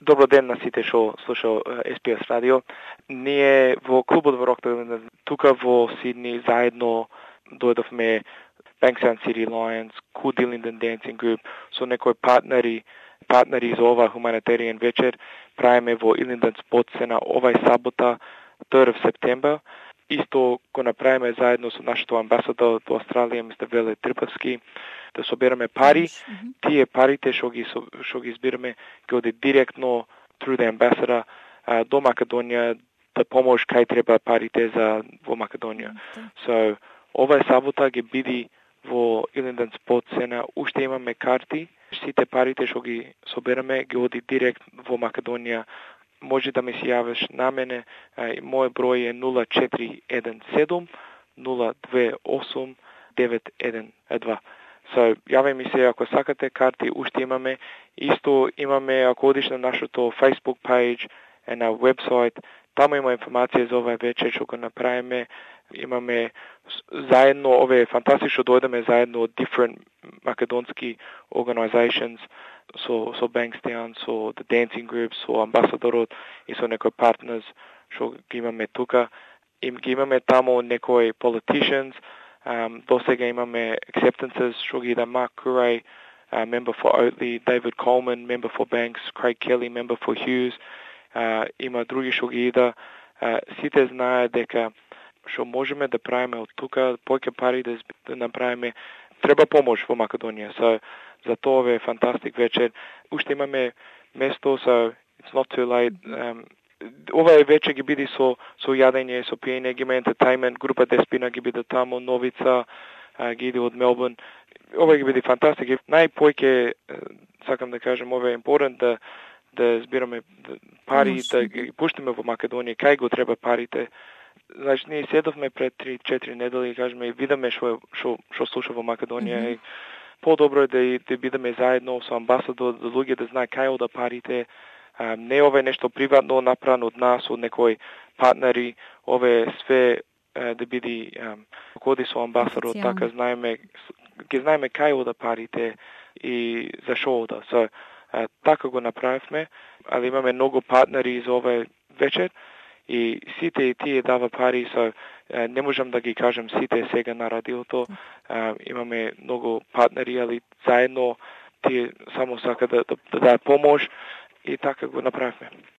Добро ден на сите што слушаат SPS радио. Ние во клубот во Рокдейл, тука во Сидни, заедно дојдовме Bankstown City Lions, Cool Dillington Dancing Group, со некои партнери за ова хуманитаријен вечер. Правиме во Illington Sports Center овај сабота, 3 септембер. Исто го направиме заедно со нашето амбасадор во Австралија, мистер Веле Трипавски, да собераме пари. Тие парите што ги избираме ги оди директно through the ambassador до Македонија да помош кај треба парите за во Македонија. So овај сабота ги биди во Illington Sports Center, уште имаме карти, сите парите што ги собераме ги оди директ во Македонија. Може да ми се јавиш на мене, мој број е 0417 028 912. So, јавај ми се ако сакате карти, уште имаме. Исто имаме, ако одиш на нашото Facebook page и на вебсайт, таму има информација за овај вечер што го направиме. Имаме заедно, ове фантастично дојдеме заедно од different македонски organizations, со Bankstown, со The Dancing Group, со амбасадорот и со некои партнерс што ги имаме тука. Ги имаме таму некои politicians. До сега имаме acceptances што ги да Mark Curray, member for Oatley, David Coleman, member for Banks, Craig Kelly, member for Hughes. Има други што ги ида. Сите знаат дека што можеме да правиме од тука, повеќе пари да направиме. Треба помош во Македонија. За тоа е фантастик вечер. Уште имаме место, so it's not too late. Ова вечер ги биде со јадење, со пиење, ги има ентертеймент, група Деспина ги биде таму, Новица ги иде од Мелбурн. Ова ги биде фантастик. Најпојќе сакам да кажам, ова е important да збираме пари, да ги пуштиме во Македонија, кај го треба парите. Значи, ние седовме пред 3-4 недели и кажеме и видиме што слуша во Македонија. По-добро е да бидеме заедно со амбасадор, да луѓе да знаат кај ода парите. Не ова е нешто приватно направено од нас, од некои партнери. Ова е све да биде коди со амбасадор, така знаеме кај ода парите и за шо ода. So, така го направивме, али имаме многу партнери за овај вечер и сите тие дава пари, so не можам да ги кажам сите сега на радиото. Имаме многу партнери, али заедно тие само сака да помош и така го направивме.